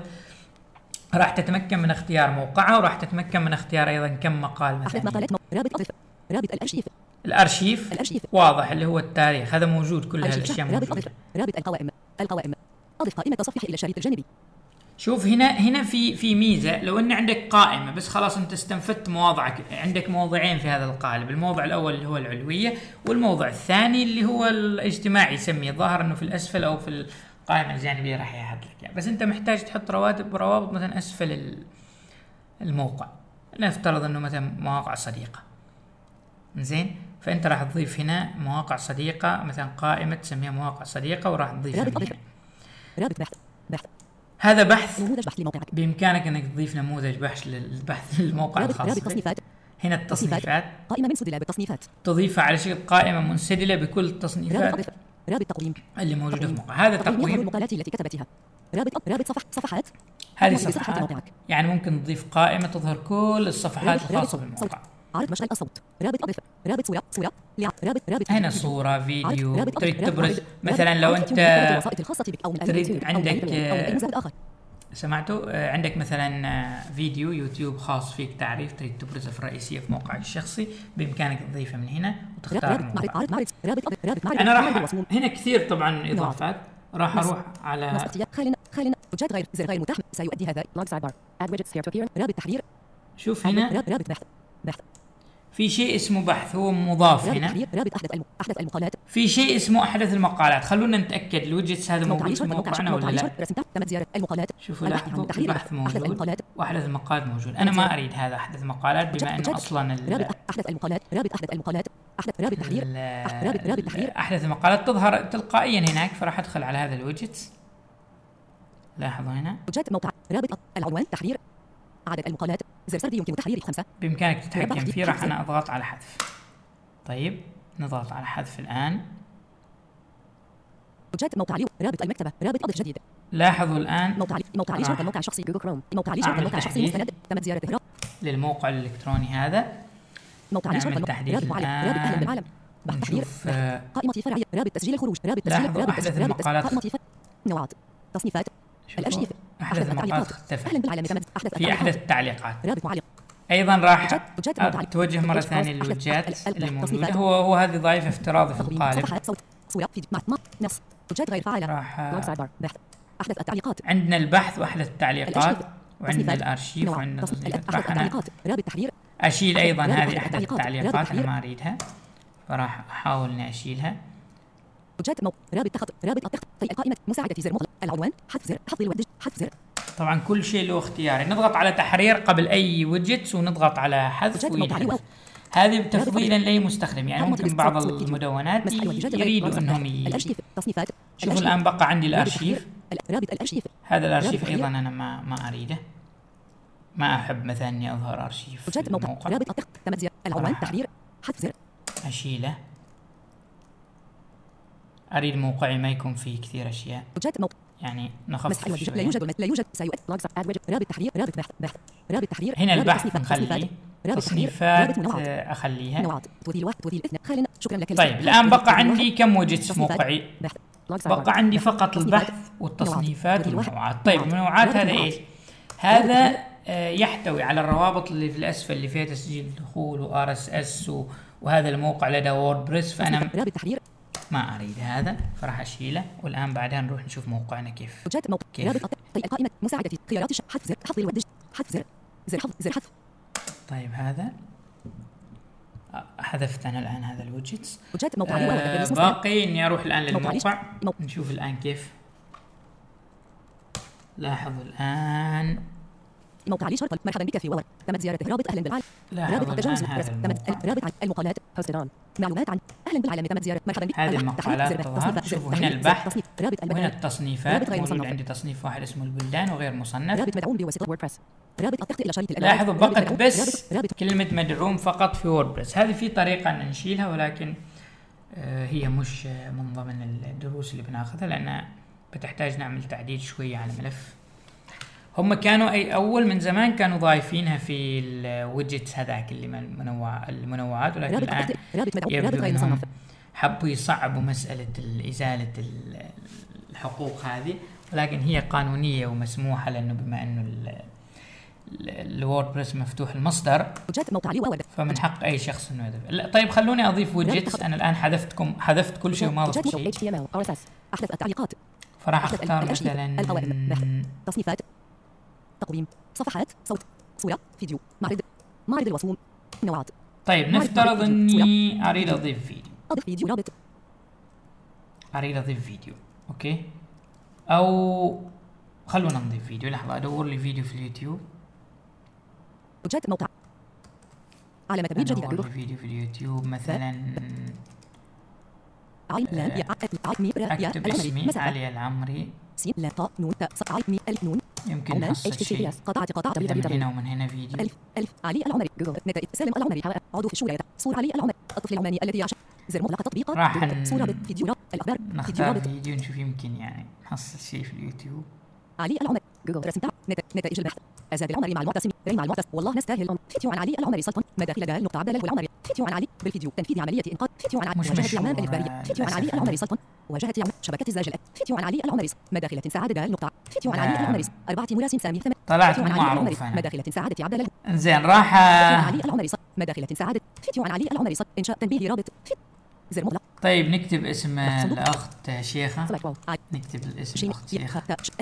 راح تتمكن من اختيار موقعها، وراح تتمكن من اختيار ايضا كم مقال مثلا. مقالات رابط اضف. رابط الارشيف واضح اللي هو التاريخ، هذا موجود، كل هالاشياء موجوده. رابط القوائم اضف قائمه تصفيح الى الشريط الجانبي. شوف هنا في ميزه، لو ان عندك قائمه بس خلاص انت استنفدت مواضعك، عندك موضعين في هذا القالب، الموضع الاول اللي هو العلويه، والموضع الثاني اللي هو الاجتماعي يسميه، ظاهر انه في الاسفل او في القائمه الجانبيه راح يحط لك يعني. بس انت محتاج تحط روابط مثلا اسفل الموقع، نفترض انه مثلا مواقع صديقه. زين، فانت راح تضيف هنا مواقع صديقه، مثلا قائمه تسميها مواقع صديقه وراح تضيف رابط بحث. هذا بحث، نموذج بحث لموقعك. بامكانك انك تضيف نموذج بحث للموقع الخاص. رابط تصنيفات. هنا التصنيفات، قائمه منسدله بالتصنيفات، تضيفها على شكل قائمه منسدله بكل التصنيفات. رابط تقويم اللي موجوده في الموقع. هذا تقويم المقالات التي كتبتها. رابط صفحات. هذه صفحات، يعني ممكن تضيف قائمه تظهر كل الصفحات الخاصه بالموقع. عرض مشغل الصوت. رابط اضف. رابط صوره. رابط هنا صوره فيديو تريد تبرز مثلا، لو انت تريد عندك سمعتوا عندك مثلا فيديو يوتيوب خاص فيك تعريف تريد تبرزه في الرئيسيه في موقعك الشخصي، بامكانك تضيفه من هنا وتختار الموقع. انا راح هنا كثير طبعا اضافات، راح اروح على خلينا وجات غير متاح، سيؤدي هذا لوج سايد بار اد ويدجتس هير تو ابير. رابط تحرير. شوف هنا رابط بحث. في شيء اسمه بحث، هو مضاف هنا. رابط احدث المقالات. في شيء اسمه احدث المقالات، خلونا نتاكد الويدجتس هذا موجود في موقعنا ولا لا. تم زيارة المقالات. شوفوا لاحظوا البحث موجود واحدث المقالات موجود. انا ما اريد هذا احدث المقالات بما انه اصلا احدث المقالات. رابط تحرير. احدث المقالات تظهر تلقائيا هناك، فراح ادخل على هذا الويدجت. لاحظوا هنا وجات موقع. رابط العنوان تحرير. عدد المقالات. زر سردي يمكن تحريره 5. بإمكانك تتحكم فيه. راح أنا أضغط على حذف. طيب نضغط على حذف الآن. وجات موقع رابط المكتبة. رابط أضف جديد. لاحظوا الآن موقع ليجر الموقع الشخصي جوجل كروم. موقع ليجر الموقع الشخصي مستند. تم زيارته للموقع الإلكتروني هذا. موقع ليجر رابط أهلا بالعالم. بحث تحرير. قائمة فرعية. رابط تسجيل الخروج. رابط تسجيل. أحدث المقالات. قائمة نوعات. تصنيفات. الأرشيف. أحدث المقالات اختفت. في أحدث التعليقات. رابط معلق. ايضا راح توجه مره ثانيه للوجات اللي موجوده. هو هذه ضعيفه افتراضي في القالب. صوره فيديو نص. وجات غير فاعله. راح احدث التعليقات. عندنا البحث واحدث التعليقات، وعندنا الارشيف، وعندنا التصنيفات. راح انا رابط تحرير. اشيل ايضا هذه احدث التعليقات، انا ما اريدها، فراح احاول اني اشيلها. وجات رابط تخط. القائمه مساعده زر مغلق. العنوان حذف زر. حفظ الويدج. حذف زر. طبعا كل شيء له اختياري. نضغط على تحرير قبل اي ويدجت ونضغط على حذف ويحذف. هذه تفضيلا لاي مستخدم، يعني ممكن بعض المدونات يريدوا انهم شوفوا الان بقى عندي الارشيف. هذا الارشيف ايضا انا ما اريده، ما احب مثلا اني اظهر ارشيف في الموقع. العنوان تحرير حذف زر. اشيله. اريد موقعي ما يكون فيه كثير اشياء، يعني نخفف لا يوجد سيؤدي رابط تحرير. رابط تحرير. هنا البحث نخليه، تصنيفات اخليها. شكرا لك. طيب الان بقى عندي كم ويدجت في موقعي؟ بقى عندي فقط البحث والتصنيفات والمنوعات. طيب المنوعات هذا ايش؟ هذا يحتوي على الروابط اللي في الاسفل اللي فيها تسجيل دخول وار اس اس وهذا الموقع لدى ووردبريس، فأنا رابط تحرير ما أريد هذا فراح أشيله. والآن بعدها نروح نشوف موقعنا كيف. وجهات موقع رابط قائمة مساعدة خيارات حذف زر حفظ الوردج حذف زر حفظ زر حذف. طيب هذا حذفت أنا الآن هذا الويدجتس. وجهات موقع باقي إني أروح الآن للموقع نشوف الآن كيف. لاحظوا الآن موقع لي شرط مرحبا بك في وورد تمت زيارته رابط أهلا بالعالم رابط تجاوز رابط عن المقالات بوستدان معلومات عن أهلا بالعالم تمت زيارة مرحبا بك. هذه المقالات تظهر. شوفوا هنا البحث وهنا التصنيفات. موجود عندي تصنيف واحد اسمه البلدان وغير مصنف. رابط مدعوم بواسطة ووردبريس. رابط التخطيط إلى شريط لاحظوا فقط بس كلمة مدعوم فقط في ووردبريس. هذه في طريقة أن نشيلها ولكن هي مش من ضمن الدروس اللي بناخذها لأنها بتحتاج نعمل تعديل شوية على الملف. هم كانوا أول من زمان كانوا ضايفينها في الويدجتس هذاك اللي المنوعات، ولكن الآن يبدو أنهم حبوا يصعبوا مسألة إزالة الحقوق هذه، ولكن هي قانونية ومسموحة لأنه بما أنه الووردبريس مفتوح المصدر فمن حق أي شخص إنه يضيف. طيب خلوني أضيف ويدجتس. أنا الآن حذفت كل شيء وما ضفت شيء. أحدث التعليقات فراح أختار مثلا تصنيفات تقويم صفحات صوت صورة فيديو معرض الرسوم نوعات. طيب نفترض اني اريد اضيف فيديو. اضف فيديو رابط. اريد اضيف فيديو اوكي، او خلونا نضيف فيديو. لحظة ادور لي فيديو في اليوتيوب. وجهات موقع علامة تبريد جديدة. ادور لي فيديو في اليوتيوب مثلا اكتب اسمي علي العمري. سين لا طاء نون تاء ص عين مي الف نون. يمكن نحصل شيء. قطعة من هنا ومن هنا فيديو. ألف علي العمري جوجل نتائج سالم العمري عضو في الشورى صورة علي العمري الطفل العماني الذي يعشق زر مغلق تطبيقات صورة فيديو الأخبار نختار فيديو نشوف يمكن يعني نحصل شيء في اليوتيوب. علي العمري جوجل رسم نتائج البحث أزاد العمري مع المعتصم مع المعتصم والله نستاهل. فيديو عن علي العمري سلطان مداخل دال نقطة عبد الله العمري. فيديو عن علي بالفيديو تنفيذ عملية إنقاذ. فيديو عن واجهة عمان الإخبارية. فيديو عن علي العمري سلطان واجهة شبكة الزاجل. فيديو عن علي العمري مداخلة سعادة دال نقطة. فيديو عن علي العمري 4 مراسم سامي 8. طلعت معروف أنا. مداخلة سعادة عبد الله. إنزين راح علي العمري مداخلة سعادة. فيديو عن علي العمري إنشاء تنبيه رابط زر مغلق. طيب نكتب اسم الأخت شيخة. نكتب الاسم الأخت شيخة.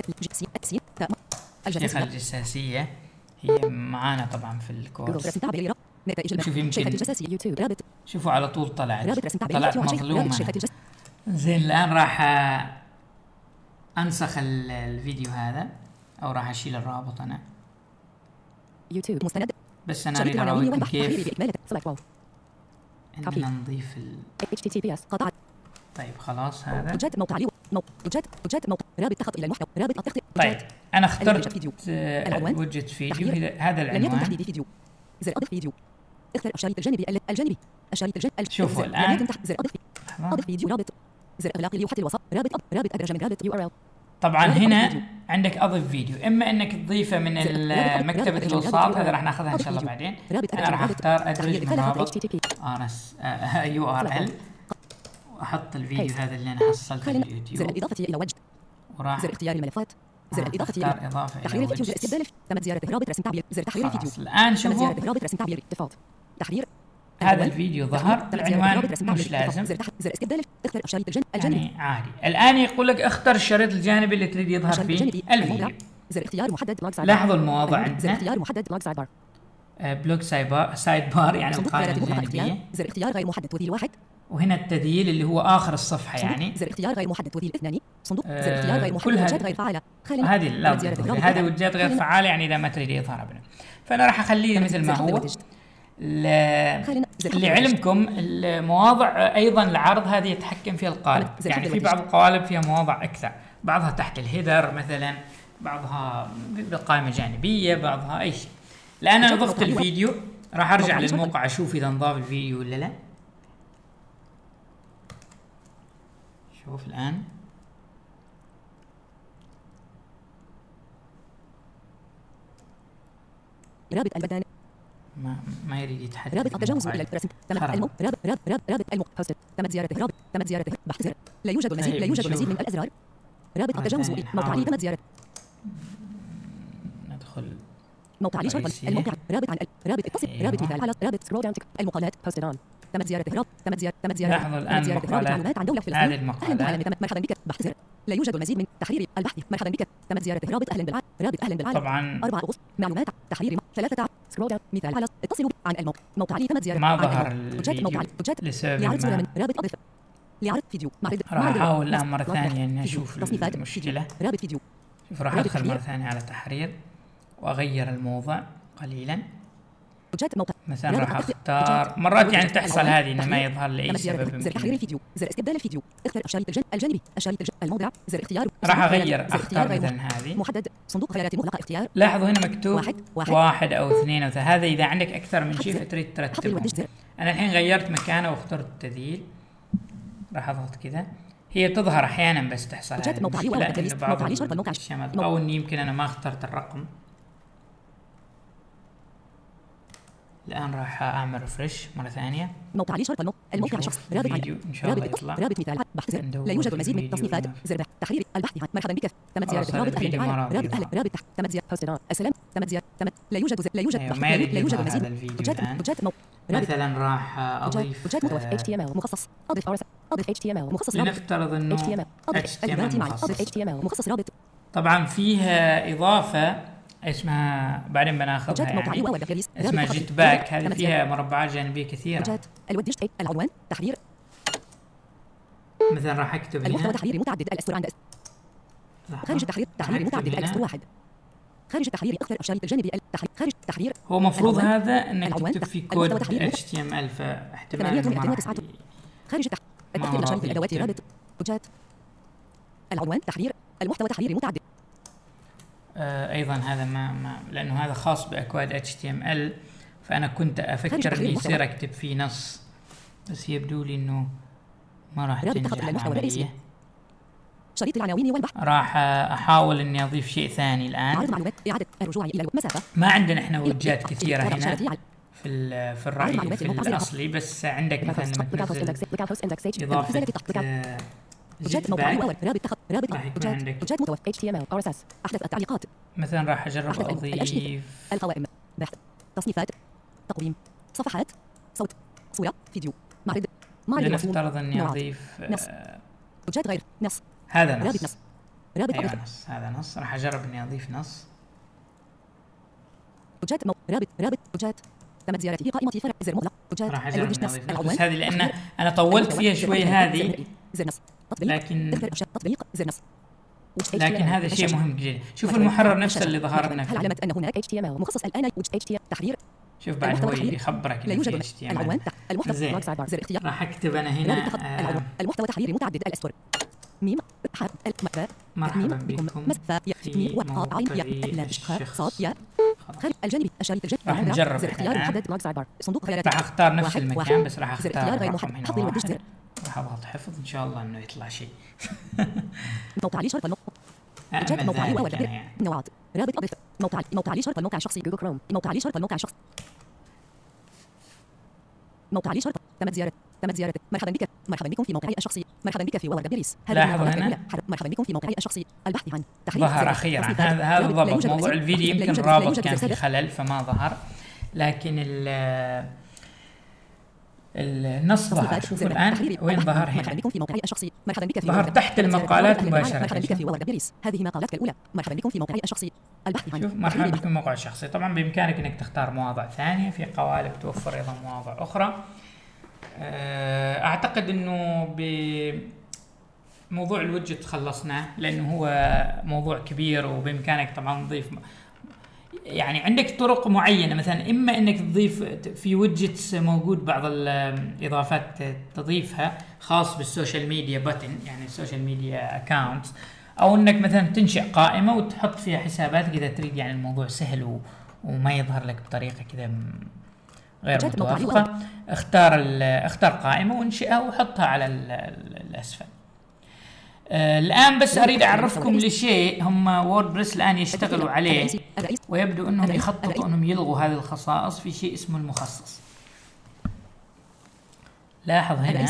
شيخة الجساسية هي معانا طبعا في الكورس. شوف يمكن شوفوا على طول طلعت مظلومة. زين الآن راح أنسخ الفيديو هذا أو راح أشيل الرابط أنا. يوتيوب مستند. بس أنا أريد أراويكم كيف إننا نضيف HTTPS قطعة. طيب خلاص هذا. وجهات موقع وجهات موقع رابط تخط إلى المحتوى رابط التخطيط. طيب أنا اخترت وجهة فيديو هذا العنوان. فيديو زر أضف فيديو اختر الشريط الجانبي الشريط الجانبي. شوفوا الآن زر أضف فيديو رابط زر إغلاق لوحة الوصف رابط أدرج من رابط URL. طبعا هنا عندك أضف فيديو إما إنك تضيفه من مكتبة الوصلات هذا راح ناخذها إن شاء الله بعدين. أنا راح أختار أدرج من رابط URL وأحط الفيديو هذا اللي أنا حصلته في اليوتيوب. زر الإضافة إلى وجد. وراح زر اختيار الملفات. زر الإضافة إلى تحرير الفيديو. زر استبدال تمت زيارة رابط رسم تعبير. زر تحرير الفيديو. الآن شوفوا رابط رسم تعبير ديفولت تحرير. هذا الفيديو ظهر العنوان مش لازم. زر استبدال اختر الشريط الجانبي يعني عادي. الآن يقول لك اختر الشريط الجانبي اللي تريد يظهر فيه الفيديو. زر اختيار محدد بلوك سايد. لاحظوا المواضع عندنا. زر اختيار محدد بلوك سايد بار. بلوك سايد بار يعني القائمة الجانبية. زر اختيار غير محدد وذيل واحد. وهنا التذييل اللي هو آخر الصفحة يعني. زر اختيار غير محدد وذيل اثنان. صندوق زر اختيار غير محدد وجهات غير فعالة. هذه لا هذه وجهات غير فعالة يعني إذا ما تريد يظهر أبدا. فأنا راح أخليه مثل ما هو. لعلمكم المواضع أيضا العرض هذه يتحكم فيها القالب. يعني في بعض القوالب فيها مواضع أكثر، بعضها تحت الهيدر مثلا، بعضها بالقائمة الجانبية، بعضها أي شيء. الآن أنا ضفت الفيديو راح أرجع للموقع أشوف إذا انضاف الفيديو ولا لا. شوف الآن رابط البدان ما يريد يتحدث. رابط التجاوز الى الرسم. رابط الموقع بوست تمت زيارته. تمت زيارته بحث زر لا يوجد المزيد. لا يوجد المزيد من الازرار. رابط التجاوز موقع لي تمت زيارته. ندخل موقع لي شرط الموقع رابط عن رابط اتصل رابط مثال على رابط سكرول داون المقالات بوستدان تمت زيارة هراب. تمت زيارة لاحظوا الآن معلومات عن دولة فلسطين. هذه المقالة. مرحبا بك. بحث زر. لا يوجد المزيد من تحرير البحث. مرحبا بك. تمت زيارة رابط أهلا بالعالم. رابط أهلا بالعالم. طبعا 4 أغسطس. معلومات تحرير 3 سكرول داون. مثال حالة. اتصلوا عن الموقع. موقع لي. تمت زيارة. ما ظهر الفيديو لسبب لعرض صورة ما. من رابط أضف. لعرض فيديو. راح أحاول الآن مرة ثانية إني أشوف تصنيفات. المشكلة. رابط فيديو. شوف راح أدخل مرة ثانية على تحرير وأغير الموضع قليلا. موقع. مثلا راح أختار مرات يعني تحصل هذه إنه ما يظهر لي أي سبب. زر تحرير الفيديو. زر استبدال الفيديو. اختر الشريط الجانبي. الشريط الموضع. زر اختيار. راح أغير أختار مثلا هذه. محدد. صندوق خيارات مغلقة. اختيار. لاحظوا هنا مكتوب واحد أو اثنين أو ثلاثة. هذا إذا عندك أكثر من شيء فتريد ترتبهم. أنا الحين غيرت مكانه واخترت التذييل. راح أضغط كذا. هي تظهر أحيانا بس تحصل هذه المشكلة إنه بعض الشمال أو إني يمكن أنا ما اخترت الرقم. الآن راح أعمل ريفرش مرة ثانية. موقع لي شرط الموقع شخص. رابط فيديو إن شاء الله يطلع. رابط مثال بحث زر. لا يوجد المزيد من التصنيفات. زر تحرير البحث عن. مرحبا بك. تمت زيارة رابط أهل العالم. رابط أهل. رابط تمت زيارة حسنا. السلام. تمت زيارة. تمت. لا يوجد لا يوجد لا يوجد المزيد. مثلا راح أضيف HTML مخصص. أضف HTML مخصص. لنفترض إنه HTML مخصص. أضف HTML مخصص رابط. طبعا فيها إضافة اسمها بعدين بناخذها يعني اسمها جيت باك. هذه فيها مربعات جانبية كثيرة. العنوان تحرير. مثلا راح أكتب هنا المحتوى تحرير متعدد الأسطر عند خارج التحرير. تحرير متعدد الأسطر واحد. خارج التحرير اختر الشريط الجانبي. خارج التحرير. هو مفروض هذا انك تكتب في كود HTML فاحتمال خارج التحرير الشريط الادوات رابط. وجهات العنوان تحرير. المحتوى تحرير متعدد. ايضا هذا ما لانه هذا خاص باكواد HTML فانا كنت افكر اني يصير اكتب فيه نص بس يبدو لي انه ما راح تنجح العملية. شريط العناوين والبحث. راح احاول اني اضيف شيء ثاني الان. عرض معلومات. اعاده الرجوع الى المسافه. ما عندنا احنا وجهات كثيره هنا في الرأي في الاصلي بس عندك مثلا اضافه وجهات موقعي رابط وجهات محتوى HTML RSS. احدث التعليقات. مثلا راح اجرب اضيف القوائم. بحث. تصنيفات. تقويم. صفحات. صوت. صورة. فيديو. معرض. لنفترض اني اضيف وجهات غير. نص. هذا نص. رابط نص. رابط أيوة نص. هذا نص. راح اجرب اني اضيف نص. وجهات رابط وجهات. تمت زيارته قائمة فرع. زر مغلق. وجهات. راح اجرب اني اضيف نص بس هذه لان انا طولت فيها شوي هذه. زر نص. لكن زر نص. لكن هذا شيء مهم جدا. شوف المحرر نفسه اللي ظهر لنا. هل علمت ان هناك HTML مخصص الان HTML تحرير. شوف بعد هو يخبرك لا يوجد HTML. العنوان. المحتوى زر اختيار. راح اكتب انا هنا المحتوى تحرير متعدد الاسطر. ميم حرف مرحبا بكم في موقع الشخص. الجانبي الشريط الجانبي. راح نجرب الان. صندوق خيارات. راح اختار نفس المكان بس راح اختار غير رقم هنا واحد. راح اضغط حفظ ان شاء الله انه يطلع شيء. موقع لي شرط موقع لي يعني. نوعات. رابط اضف. موقع لي شرط الموقع الشخصي جوجل كروم. موقع لي شرط الموقع الشخصي. موقع لي شرط. تمت زيارة. مرحبا بك. مرحبا بكم في موقعي الشخصي. مرحبا بك في وورد بليس. لاحظوا هنا مرحبا بكم في موقعي الشخصي. البحث عن ظهر اخيرا. هذا ضبط موضوع الفيديو يمكن الرابط كان في خلل فما ظهر لكن النص ظهر. شوفوا الآن وين ظهر هنا. ظهر تحت المقالات مباشرة. مرحبا بك في وورد بليس. هذه مقالاتك الأولى. مرحبا بكم في موقعي الشخصي. البحث عن. شوف مرحبا بكم موقع الشخصي. طبعا بإمكانك إنك تختار مواضع ثانية. في قوالب توفر أيضا مواضع أخرى. أعتقد إنه بموضوع الوجت خلصناه لأنه هو موضوع كبير وبإمكانك طبعا تضيف يعني عندك طرق معينة مثلا إما إنك تضيف في ويدجتس موجود بعض الإضافات تضيفها خاص بالسوشيال ميديا بutton يعني السوشيال ميديا أكاونت أو إنك مثلا تنشئ قائمة وتحط فيها حساباتك إذا تريد يعني الموضوع سهل وما يظهر لك بطريقة كذا غير متوافقة. اختار قائمة وانشئها وحطها على الأسفل. الآن بس أريد أعرفكم لشيء هم ووردبريس الآن يشتغلوا عليه ويبدو أنهم يخططوا أنهم يلغوا هذه الخصائص في شيء اسمه المخصص. لاحظ هنا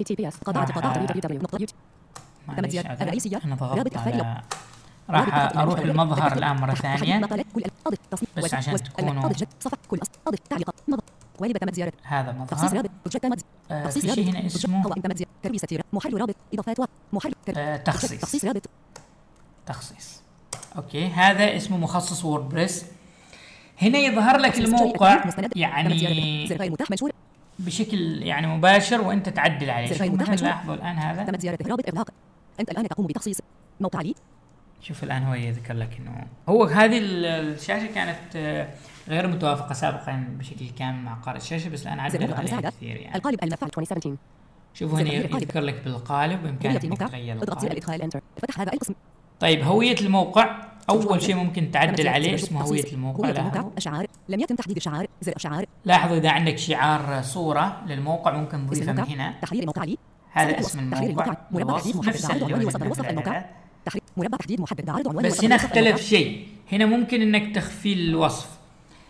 أنا ضغطت على راح أروح المظهر الآن مرة ثانية بس عشان تكونوا قوالب تمت زيارة هذا تخصيص مظهر. رابط بودجت تمت تخصيص في رابط شيء هنا بودجت اسمه قوائم تمت زيارة ترويج ستيرة محرر رابط إضافات محرر تخصيص. تخصيص رابط تخصيص. اوكي، هذا اسمه مخصص ووردبريس. هنا يظهر لك الموقع يعني زر فايل متاح منشور بشكل يعني مباشر وانت تعدل عليه. زر شوف فايل متاح مثلا منشور لاحظوا الان هذا تمت زيارة رابط إغلاق أنت الآن تقوم بتخصيص موقع لي شوف الان هو يذكر لك انه هو هذه الشاشه كانت غير متوافقه سابقا بشكل كامل مع قارئ الشاشه، بس الان عدل عليها كثير يعني. القالب المدفوع 2017 شوفوا هنا يذكر لك بالقالب بامكانك انك تغير اضغط زر القالب. الإدخال انتر فتح هذا القسم طيب هويه الموقع اول شيء ممكن تعدل عليه اسمه هويه الموقع. لاحظوا الشعار لم يتم تحديد الشعار زر الشعار لاحظوا اذا عندك شعار صوره للموقع ممكن تضيفه من هنا. تحرير موقع لي هذا اسم الموقع مربع تحديد محدد نفس عرض عنوان اللون وسط وصف الموقع تحرير مربع تحديد محدد عرض عنوان بس هنا اختلف شيء. هنا ممكن انك تخفي الوصف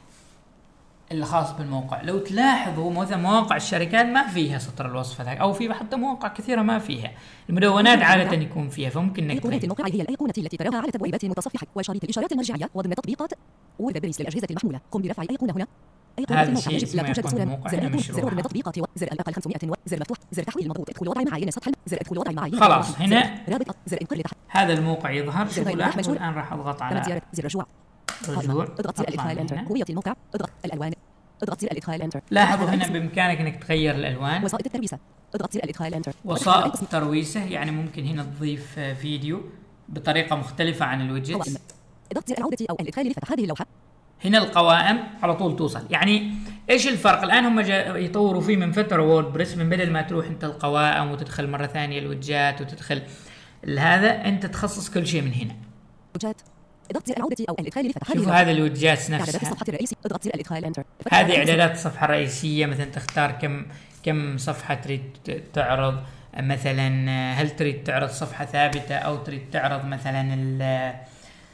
اللي خاص بالموقع. لو تلاحظوا مثلا مواقع الشركات ما فيها سطر الوصف هذاك، او في حتى مواقع كثيره ما فيها. المدونات عاده يكون فيها، فممكن انك أيقونة الموقع هي الأيقونة التي تراها على تبويبات متصفحة وشريط الإشارات المرجعية وضمن تطبيقات ووردبريس للأجهزة المحمولة. قم برفع الأيقونة هنا. أيقونة الموقع يجب لا توجد صورة. زر أيقونة زر ضمن تطبيقات زر الأقل 500 زر مفتوح زر تحويل المضغوط ادخل وضع معايير سطح زر ادخل وضع معايير خلاص هنا رابط زر انقل هذا الموقع يظهر. شوفوا لاحظوا الان راح اضغط على زر رجوع رجوع. اضغط زر الإدخال انتر هوية الموقع اضغط الألوان اضغط زر الإدخال انتر لاحظوا هنا بامكانك انك تغير الالوان. وسائط الترويسة اضغط زر الإدخال انتر وسائط ترويسه يعني ممكن هنا تضيف فيديو بطريقه مختلفه عن الويدجتس. اضغط زر العودة او الإدخال لفتح هذه اللوحة. هنا القوائم على طول توصل. يعني ايش الفرق الان؟ هم يطوروا فيه من فتره ووردبريس، من بدل ما تروح انت القوائم وتدخل مره ثانيه الوجات وتدخل هذا، انت تخصص كل شيء من هنا. وجات اضغط زر العودة او الإدخال لفتح شوفوا هذا الوجات نفسها. الصفحة الرئيسية اضغط زر الإدخال انتر هذه اعدادات الصفحه الرئيسيه. مثلا تختار كم صفحه تريد تعرض. مثلا هل تريد تعرض صفحه ثابته او تريد تعرض مثلا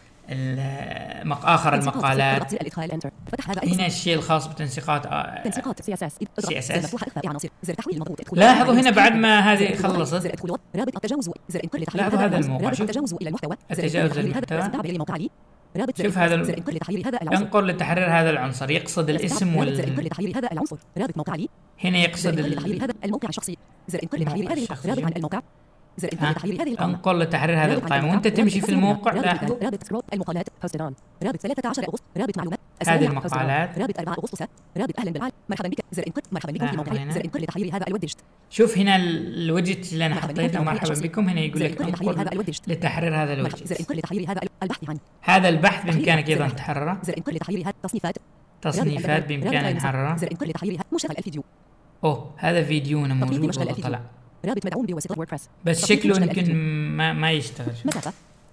آخر المقالات. هنا الشيء الخاص بتنسيقات تنسيقات CSS مفتوحة إخفاء عناصر زر تحويل المضغوط لاحظوا هنا بعد ما هذه خلصت زر ادخل رابط التجاوز زر انقل لتحرير لاحظوا هذا الموقع. رابط التجاوز إلى المحتوى التجاوز للمحتوى. تعبر لموقع لي رابط شوف هذا زر انقل لتحرير هذا العنصر انقل لتحرير هذا العنصر يقصد الاسم زر انقل لتحرير هذا العنصر رابط موقع لي هنا يقصد زر انقل لتحرير هذا الموقع الشخصي زر انقل لتحرير هذه رابط عن الموقع زر انقل لتحرير هذه القائمة. انقل لتحرير هذه القائمة وانت تمشي في الموقع. لاحظ رابط سكرول المقالات بوستد اون رابط 13 أغسطس رابط معلومات هذه المقالات رابط 4 أغسطس رابط اهلا بالعالم مرحبا بك زر انقل مرحبا بكم في موقعي زر انقل لتحرير هذا الويدجت. شوف هنا الويدجت اللي انا حطيته مرحبا بكم هنا يقول لك انقل لتحرير هذا الويدجت. زر انقل لتحرير هذا البحث عن هذا البحث بامكانك ايضا تحرره. زر انقل لتحرير هذا تصنيفات بامكانك نحررها. زر انقل لتحرير مشغل الفيديو. هذا فيديونا موجود والله طلع رابط مدعوم بواسطة ووردبريس بس شكله يمكن ما يشتغل. مسافة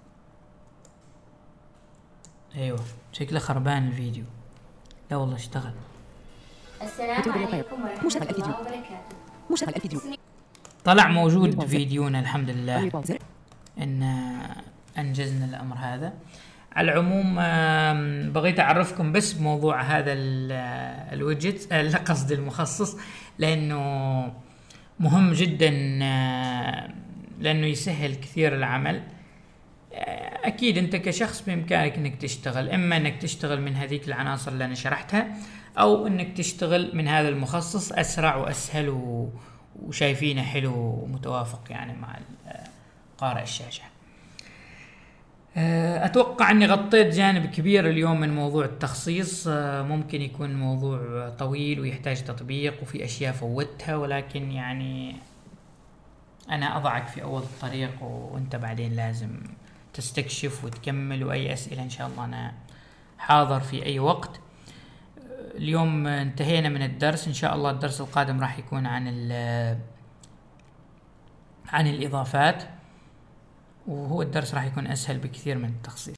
ايوه شكله خربان الفيديو. لا والله اشتغل. السلام عليكم ورحمة الله وبركاته. مشغل الفيديو طلع موجود فيديونا الحمد لله ان انجزنا الامر هذا. على العموم بغيت اعرفكم بس بموضوع هذا الويدجت قصد المخصص لانه مهم جدا لانه يسهل كثير العمل. اكيد انت كشخص بامكانك انك تشتغل اما انك تشتغل من هذيك العناصر اللي انا شرحتها او انك تشتغل من هذا المخصص اسرع واسهل وشايفينه حلو ومتوافق يعني مع قارئ الشاشة. اتوقع اني غطيت جانب كبير اليوم من موضوع التخصيص. ممكن يكون موضوع طويل ويحتاج تطبيق وفي اشياء فوتها، ولكن يعني انا اضعك في اول الطريق وانت بعدين لازم تستكشف وتكمل. واي اسئلة ان شاء الله انا حاضر في اي وقت. اليوم انتهينا من الدرس. ان شاء الله الدرس القادم راح يكون عن الاضافات، وهو الدرس راح يكون اسهل بكثير من التخصيص.